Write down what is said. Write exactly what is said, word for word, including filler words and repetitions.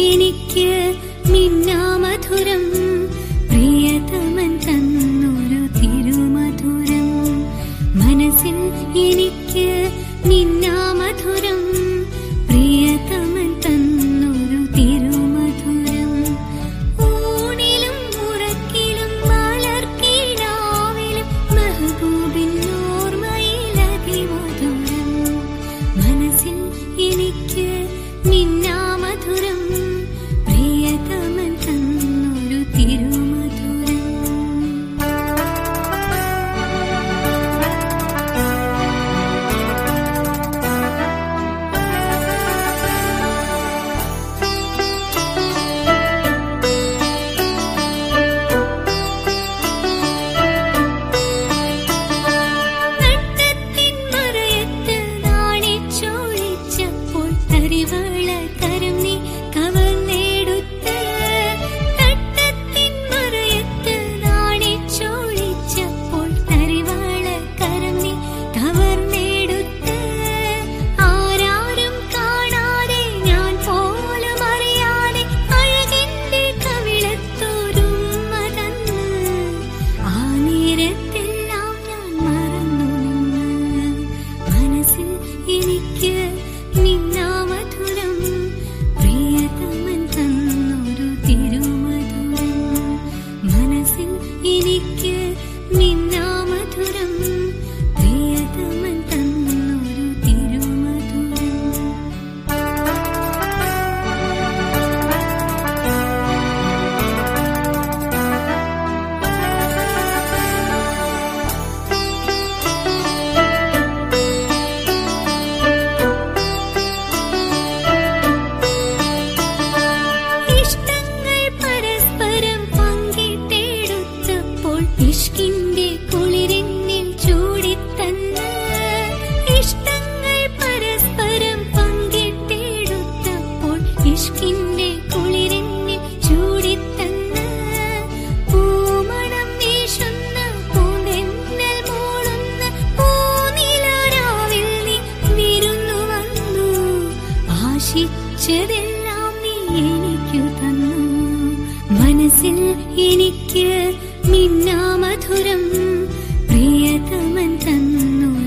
എനിക്ക് മിന്നാമധുരം പ്രിയതമൻ തന്നൊരു തിരുമധുരം മനസ്സിൽ എനിക്ക് മിന്നാമധുരം പ്രിയതമൻ തന്നൊരു തിരുമധുരം ഊണിലും ഉറക്കിലും വളർക്കിടാവിലും മെഹബൂബിൻ ഓർമ്മയിലതിമധുരം മനസ്സിൽ എനിക്ക് മിന്നാമധുരം പ്രിയതമൻ തന്നൊരു തിരുമധുരം എനിക്ക് മിന്നാമധുരം പ്രിയതമൻ തന്നൊരു തിരുമധുരം മനസ്സിൽ എനിക്ക് മിന്നാമധുരം പ്രിയതമൻ തന്നൊരു തിരുമധുരം ഇഷ്കിന്റെ കുളിരെന്നിൽ ചൂടിത്തന്ന് ഇഷ്ടങ്ങൾ പരസ്പരം പങ്കിട്ടെടുത്തപ്പോൾ ഇഷ്കിന്റെ കുളിരെന്നിൽ ചൂടിത്തന്ന് പൂമണം വീശുന്ന പൂന്തെന്നൽ മൂളുന്ന പൂനിലാരാവിൽ നീ വിരുന്നു വന്നു ആശിച്ചതെല്ലാം നീ എനിക്കു തന്നു മനസ്സിൽ എനിക്ക് മിന്നാമധുരം പ്രിയതമൻ തന്നു